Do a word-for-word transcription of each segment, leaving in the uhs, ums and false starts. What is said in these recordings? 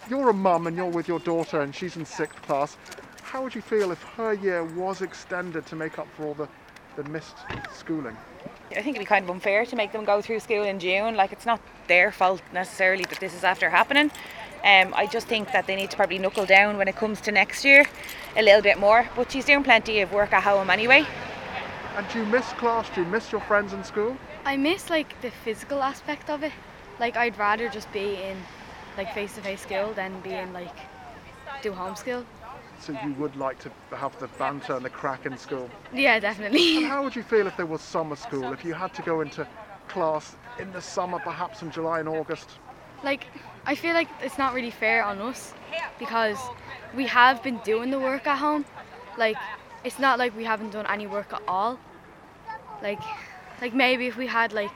You're a mum and you're with your daughter and she's in sixth class. How would you feel if her year was extended to make up for all the, the missed schooling? I think it'd be kind of unfair to make them go through school in June. Like, it's not their fault necessarily that this is after happening. Um, I just think that they need to probably knuckle down when it comes to next year a little bit more. But she's doing plenty of work at home anyway. And do you miss class? Do you miss your friends in school? I miss like the physical aspect of it. Like, I'd rather just be in like face-to-face school than be in like do home school. So you would like to have the banter and the crack in school? Yeah, definitely. And how would you feel if there was summer school, if you had to go into class in the summer, perhaps in July and August? Like, I feel like it's not really fair on us because we have been doing the work at home. Like, it's not like we haven't done any work at all. Like, like maybe if we had like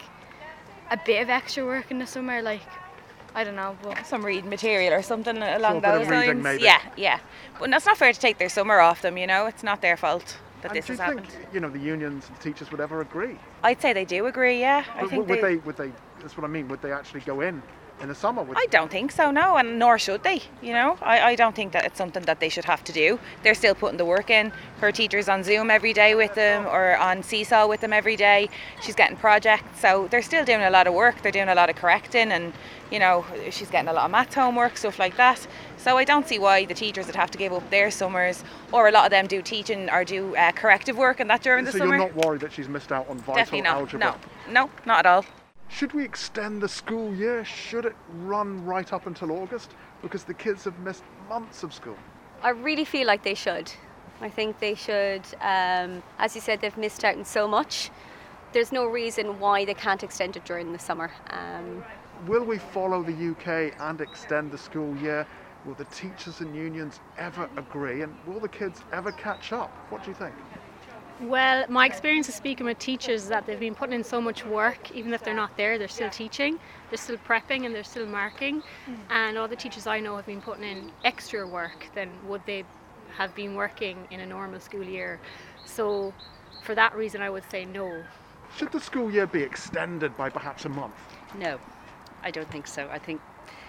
a bit of extra work in the summer, like, I don't know, but some reading material or something along so those lines. Maybe. Yeah, yeah. But that's not fair to take their summer off them, you know. It's not their fault that and this do has you happened. think, you know, the unions and the teachers would ever agree? I'd say they do agree, yeah. I But think would they, they, would they, that's what I mean, would they actually go in in the summer? Would I don't think so, no, and nor should they, you know. I, I don't think that it's something that they should have to do. They're still putting the work in. Her teacher's on Zoom every day with them or on Seesaw with them every day. She's getting projects, so they're still doing a lot of work. They're doing a lot of correcting and, you know, she's getting a lot of maths homework, stuff like that. So I don't see why the teachers would have to give up their summers, or a lot of them do teaching or do uh, corrective work and that during the so summer. So you're not worried that she's missed out on vital Definitely not. algebra? No, no, not at all. Should we extend the school year? Should it run right up until August? Because the kids have missed months of school. I really feel like they should. I think they should. Um, as you said, they've missed out on so much. There's no reason why they can't extend it during the summer. Um, Will we follow the U K and extend the school year? Will the teachers and unions ever agree? And will the kids ever catch up? What do you think? Well, my experience of speaking with teachers is that they've been putting in so much work, even if they're not there, they're still teaching, they're still prepping and they're still marking. Mm. And all the teachers I know have been putting in extra work than would they have been working in a normal school year. So for that reason, I would say no. Should the school year be extended by perhaps a month? No, I don't think so. I think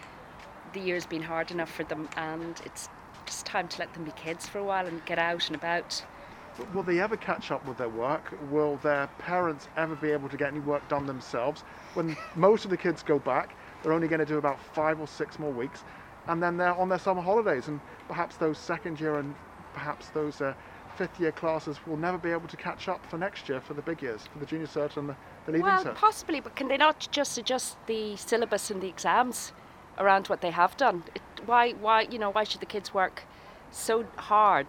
the year's been hard enough for them and it's just time to let them be kids for a while and get out and about. But will they ever catch up with their work? Will their parents ever be able to get any work done themselves? When most of the kids go back, they're only going to do about five or six more weeks, and then they're on their summer holidays, and perhaps those second year and perhaps those uh, fifth year classes will never be able to catch up for next year, for the big years, for the junior cert and the, the leaving well, cert. Well, possibly, but can they not just adjust the syllabus and the exams around what they have done? It, why, why, you know, why should the kids work so hard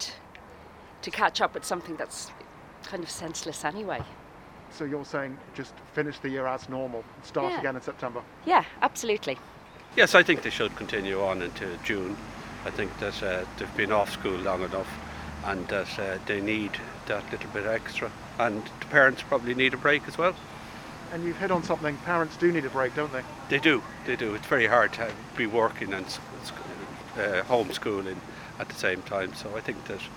to catch up with something that's kind of senseless anyway? So you're saying just finish the year as normal, start yeah. again in September? Yeah, absolutely. Yes, I think they should continue on into June. I think that uh, they've been off school long enough and that uh, they need that little bit extra. And the parents probably need a break as well. And you've hit on something, parents do need a break, don't they? They do, they do. It's very hard to be working and uh, homeschooling at the same time. So I think that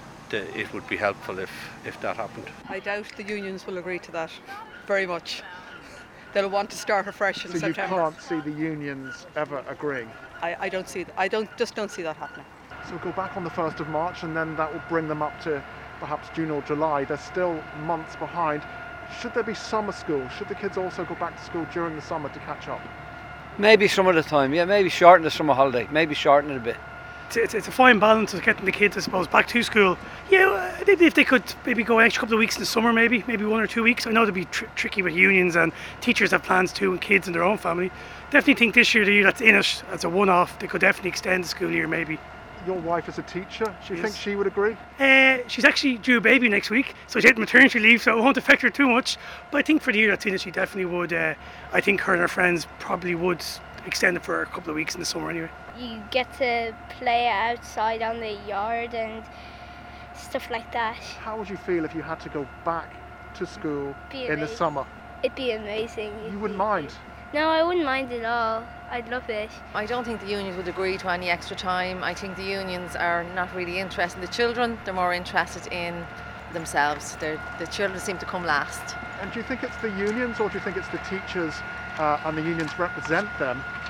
it would be helpful if, if that happened. I doubt the unions will agree to that very much. They'll want to start afresh in so September. So you can't see the unions ever agreeing? I, I don't see. I don't just don't see that happening. So we'll go back on the first of March and then that will bring them up to perhaps June or July. They're still months behind. Should there be summer school? Should the kids also go back to school during the summer to catch up? Maybe some of the time, yeah. Maybe shorten the summer holiday. Maybe shorten it a bit. It's, it's a fine balance of getting the kids, I suppose, back to school. Yeah, if they could maybe go an extra couple of weeks in the summer, maybe, maybe one or two weeks. I know it'd be tr- tricky with unions and teachers have plans too, and kids and their own family. Definitely think this year, the year that's in it, as a one-off, they could definitely extend the school year, maybe. Your wife is a teacher. Do you yes. think she would agree? Uh, she's actually due a baby next week, so she's had maternity leave, so it won't affect her too much. But I think for the year that's in it, she definitely would. Uh, I think her and her friends probably would extend it for a couple of weeks in the summer anyway. You get to play outside on the yard and stuff like that. How would you feel if you had to go back to school in the summer? It'd be amazing. You wouldn't mind? No, I wouldn't mind at all. I'd love it. I don't think the unions would agree to any extra time. I think the unions are not really interested in the children. They're more interested in themselves. They're, the children seem to come last. And do you think it's the unions or do you think it's the teachers uh, and the unions represent them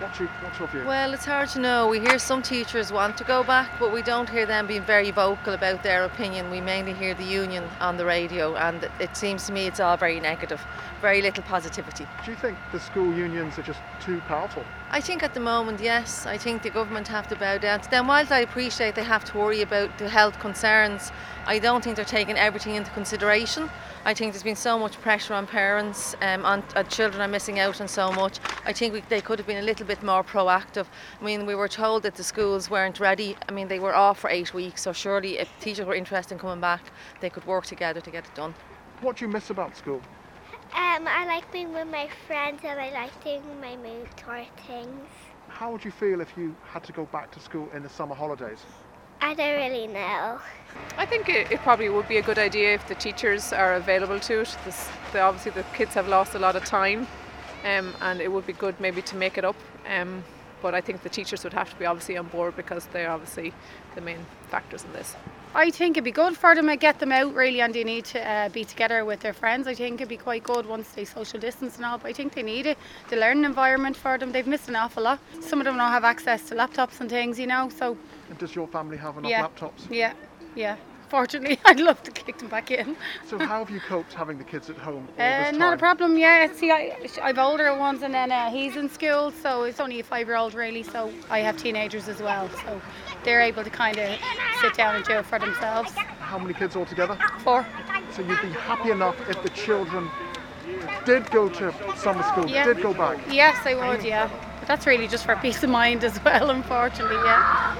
What's your, what's your view? Well, it's hard to know. We hear some teachers want to go back, but we don't hear them being very vocal about their opinion. We mainly hear the union on the radio, and it seems to me it's all very negative, very little positivity. Do you think the school unions are just too powerful? I think at the moment, yes. I think the government have to bow down to them. Whilst I appreciate they have to worry about the health concerns, I don't think they're taking everything into consideration. I think there's been so much pressure on parents, um, on, on children are missing out on so much. I think we, they could have been a little bit more proactive. I mean, we were told that the schools weren't ready. I mean, they were off for eight weeks, so surely if teachers were interested in coming back, they could work together to get it done. What do you miss about school? Um, I like being with my friends and I like doing my mentor things. How would you feel if you had to go back to school in the summer holidays? I don't really know. I think it, it probably would be a good idea if the teachers are available to it. This, the, obviously the kids have lost a lot of time, um, and it would be good maybe to make it up. Um, but I think the teachers would have to be obviously on board because they're obviously the main factors in this. I think it'd be good for them to get them out really, and they need to uh, be together with their friends. I think it'd be quite good once they social distance and all, but I think they need it, the learning environment for them. They've missed an awful lot. Some of them don't have access to laptops and things, you know, so. And does your family have enough yeah, laptops? Yeah, yeah. Fortunately, I'd love to kick them back in. So how have you coped having the kids at home all Uh, this time? not a problem, yeah. See, I, I've older ones and then uh, he's in school, so it's only a five-year-old really, so I have teenagers as well, so they're able to kind of sit down and do it for themselves. How many kids altogether? Four. So you'd be happy enough if the children did go to summer school, Yeah. did go back? Yes, I would, yeah. But that's really just for peace of mind as well, unfortunately, yeah.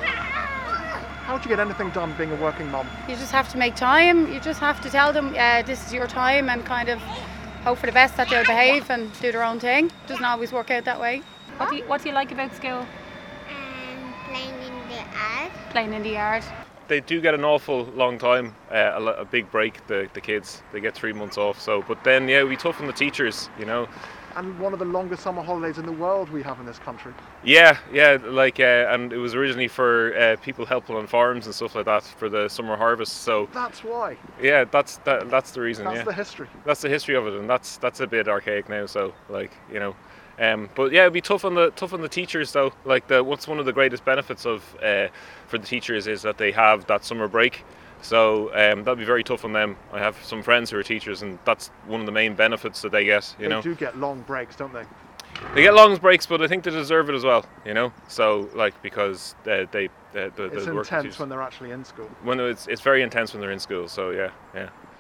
How do you get anything done being a working mum? You just have to make time. You just have to tell them uh, this is your time and kind of hope for the best that they'll behave and do their own thing. It doesn't always work out that way. What do you, what do you like about school? Um, playing in the yard. Playing in the yard. They do get an awful long time, uh, a, lo- a big break, the, the kids. They get three months off. So, but then, yeah, we tough on the teachers, you know. And one of the longest summer holidays in the world we have in this country. Yeah, yeah, like, uh, and it was originally for uh, people helping on farms and stuff like that for the summer harvest. So That's why. yeah, that's that, that's the reason. That's yeah, the history. That's the history of it, and that's that's a bit archaic now. So, like, you know, um, but yeah, it'd be tough on the tough on the teachers though. Like, the what's one of the greatest benefits of uh, for the teachers is that they have that summer break. So um, that'd be very tough on them. I have some friends who are teachers, and that's one of the main benefits that they get. You they know, do get long breaks, don't they? they get long breaks, but I think they deserve it as well. You know, so like because uh, they uh, the, It's the work intense teachers- when they're actually in school. when it's it's very intense when they're in school. So yeah, yeah.